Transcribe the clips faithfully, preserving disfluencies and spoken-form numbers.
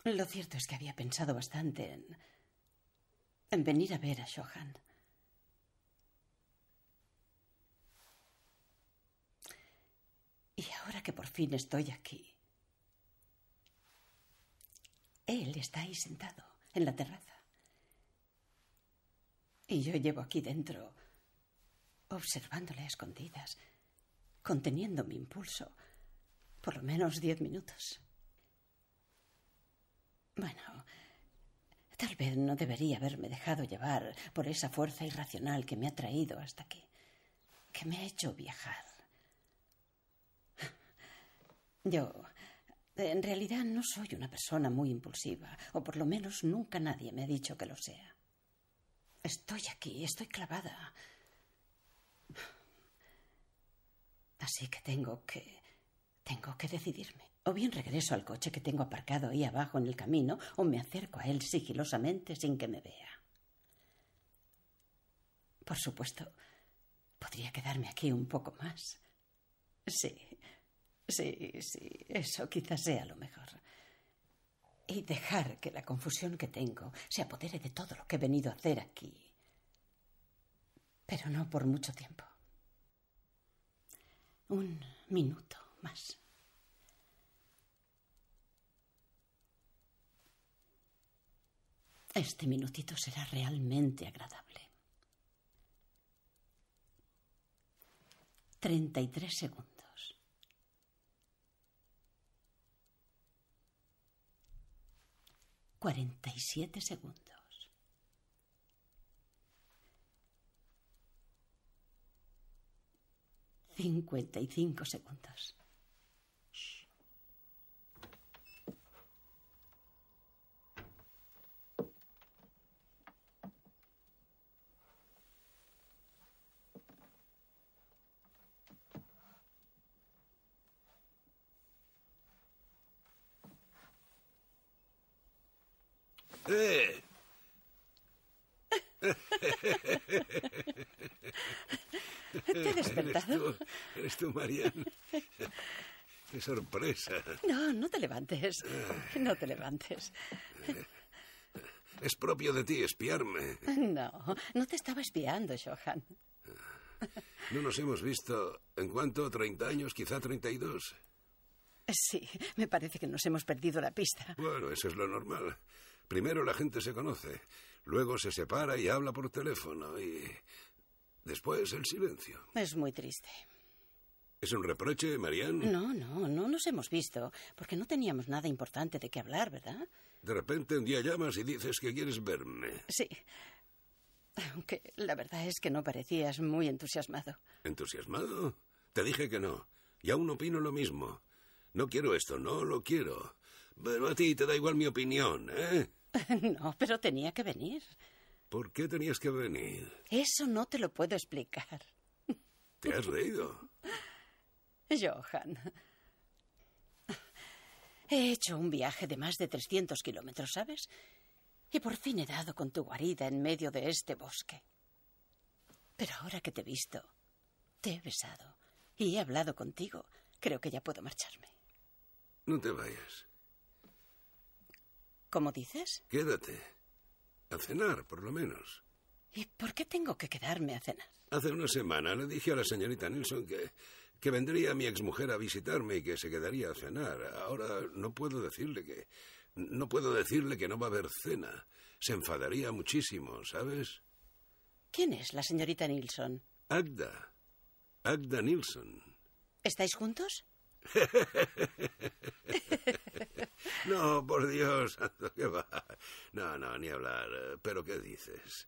Lo cierto es que había pensado bastante en... en venir a ver a Johan. Y ahora que por fin estoy aquí... Él está ahí sentado, en la terraza. Y yo llevo aquí dentro, observándole a escondidas, conteniendo mi impulso, por lo menos diez minutos. Bueno, tal vez no debería haberme dejado llevar por esa fuerza irracional que me ha traído hasta aquí, que me ha hecho viajar. Yo, en realidad, no soy una persona muy impulsiva, o por lo menos nunca nadie me ha dicho que lo sea. Estoy aquí, estoy clavada. Así que tengo que... tengo que decidirme. O bien regreso al coche que tengo aparcado ahí abajo en el camino, o me acerco a él sigilosamente sin que me vea. Por supuesto, podría quedarme aquí un poco más. Sí, sí, sí, eso quizás sea lo mejor. Y dejar que la confusión que tengo se apodere de todo lo que he venido a hacer aquí. Pero no por mucho tiempo. Un minuto más. Este minutito será realmente agradable. Treinta y tres segundos. Cuarenta y siete segundos. Cincuenta y cinco segundos. Shh. ¡Eh! ¿Te he despertado? ¿Eres tú, eres tú, Marianne? ¡Qué sorpresa! No, no te levantes. No te levantes. Es propio de ti espiarme. No, no te estaba espiando, Johan. No nos hemos visto, ¿en cuánto? ¿treinta años? ¿Quizá treinta y dos? Sí, me parece que nos hemos perdido la pista. Bueno, eso es lo normal. Primero la gente se conoce, luego se separa y habla por teléfono y... después el silencio. Es muy triste. ¿Es un reproche, Marianne? No, no, no nos hemos visto, porque no teníamos nada importante de qué hablar, ¿verdad? De repente un día llamas y dices que quieres verme. Sí. Aunque la verdad es que no parecías muy entusiasmado. ¿Entusiasmado? Te dije que no. Y aún opino lo mismo. No quiero esto, no lo quiero. Pero a ti te da igual mi opinión, ¿eh? No, pero tenía que venir. ¿Por qué tenías que venir? Eso no te lo puedo explicar. ¿Te has reído? Johan, he hecho un viaje de más de trescientos kilómetros, ¿sabes? Y por fin he dado con tu guarida en medio de este bosque. Pero ahora que te he visto, te he besado y he hablado contigo, creo que ya puedo marcharme. No te vayas. ¿Cómo dices? Quédate. A cenar, por lo menos. ¿Y por qué tengo que quedarme a cenar? Hace una semana le dije a la señorita Nilsson que, que vendría mi exmujer a visitarme y que se quedaría a cenar. Ahora no puedo decirle que... No puedo decirle que no va a haber cena. Se enfadaría muchísimo, ¿sabes? ¿Quién es la señorita Nilsson? Agda. Agda Nilsson. ¿Estáis juntos? No, por Dios, ¿qué va? No, no, ni hablar. ¿Pero qué dices?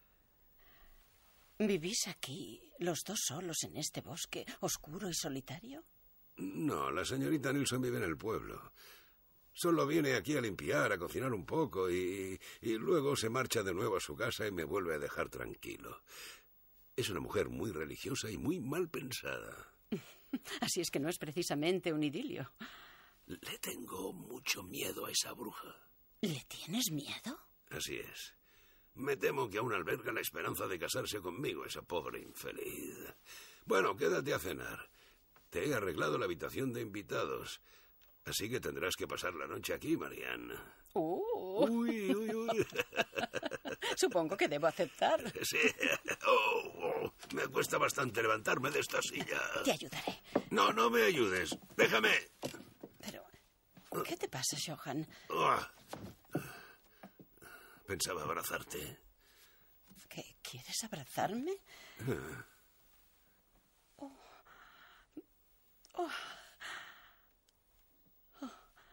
¿Vivís aquí, los dos solos en este bosque, oscuro y solitario? No, la señorita Nilsson vive en el pueblo. Solo viene aquí a limpiar, a cocinar un poco y, y luego se marcha de nuevo a su casa y me vuelve a dejar tranquilo. Es una mujer muy religiosa y muy mal pensada. Así es que no es precisamente un idilio. Le tengo mucho miedo a esa bruja. ¿Le tienes miedo? Así es. Me temo que aún alberga la esperanza de casarse conmigo, esa pobre infeliz. Bueno, quédate a cenar. Te he arreglado la habitación de invitados. Así que tendrás que pasar la noche aquí, Marianne. Uh. Uy, uy, uy. Supongo que debo aceptar. Sí. Oh, oh. Me cuesta bastante levantarme de esta silla. Te ayudaré. No, no me ayudes. Déjame. Pero, ¿qué te pasa, Johan? Oh. Pensaba abrazarte. ¿Qué, ¿Quieres abrazarme? Oh. Oh. Oh.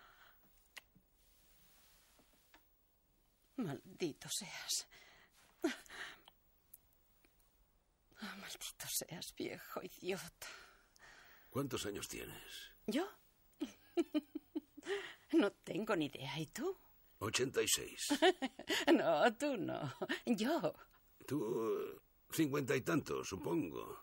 Maldito seas. Oh, maldito seas, viejo idiota. ¿Cuántos años tienes? ¿Yo? No tengo ni idea. ¿Y tú? Ochenta y seis. No, tú no. Yo. Tú, cincuenta y tantos, supongo.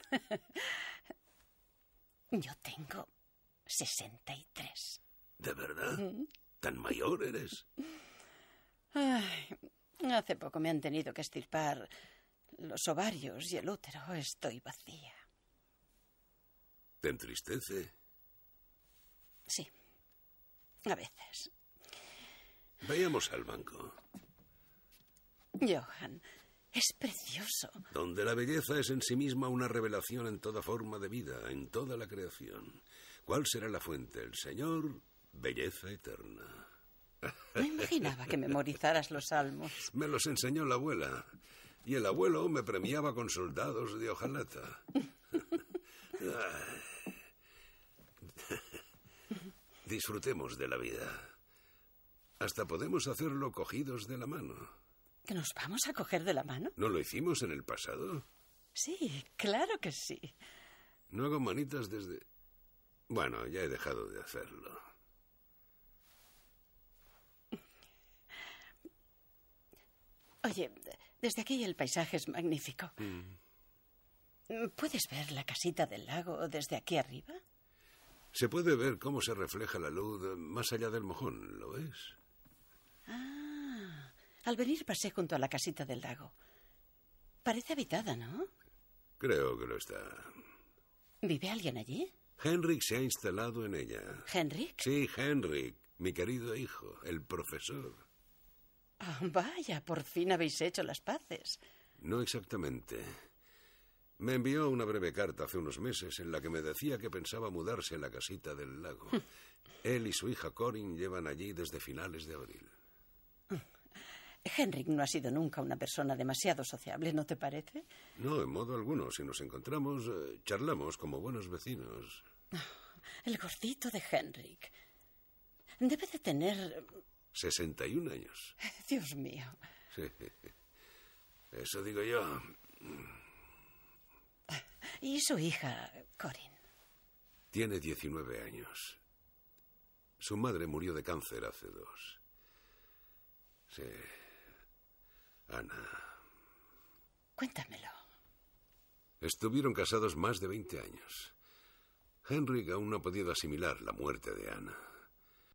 Yo tengo sesenta y tres. ¿De verdad? ¿Tan mayor eres? Ay, hace poco me han tenido que extirpar los ovarios y el útero. Estoy vacía. ¿Te entristece? Sí, a veces. Vayamos al banco. Johan, es precioso. Donde la belleza es en sí misma una revelación en toda forma de vida, en toda la creación. ¿Cuál será la fuente? El Señor, belleza eterna. No imaginaba que memorizaras los salmos. Me los enseñó la abuela. Y el abuelo me premiaba con soldados de hojalata. Disfrutemos de la vida. Hasta podemos hacerlo cogidos de la mano. ¿Que nos vamos a coger de la mano? ¿No lo hicimos en el pasado? Sí, claro que sí. No hago manitas desde... Bueno, ya he dejado de hacerlo. Oye, desde aquí el paisaje es magnífico. Mm. ¿Puedes ver la casita del lago desde aquí arriba? Se puede ver cómo se refleja la luz más allá del mojón, ¿lo ves? Ah, al venir pasé junto a la casita del lago. Parece habitada, ¿no? Creo que lo está. ¿Vive alguien allí? Henrik se ha instalado en ella. ¿Henrik? Sí, Henrik, mi querido hijo, el profesor. Oh, vaya, por fin habéis hecho las paces. No exactamente. Me envió una breve carta hace unos meses en la que me decía que pensaba mudarse a la casita del lago. Él y su hija Corinne llevan allí desde finales de abril. Henrik no ha sido nunca una persona demasiado sociable, ¿no te parece? No, en modo alguno. Si nos encontramos, eh, charlamos como buenos vecinos. El gordito de Henrik. Debe de tener... sesenta y un años. Dios mío. Sí. Eso digo yo. ¿Y su hija, Corinne? Tiene diecinueve años. Su madre murió de cáncer hace dos. Sí. Ana. Cuéntamelo. Estuvieron casados más de veinte años. Henrik aún no ha podido asimilar la muerte de Ana.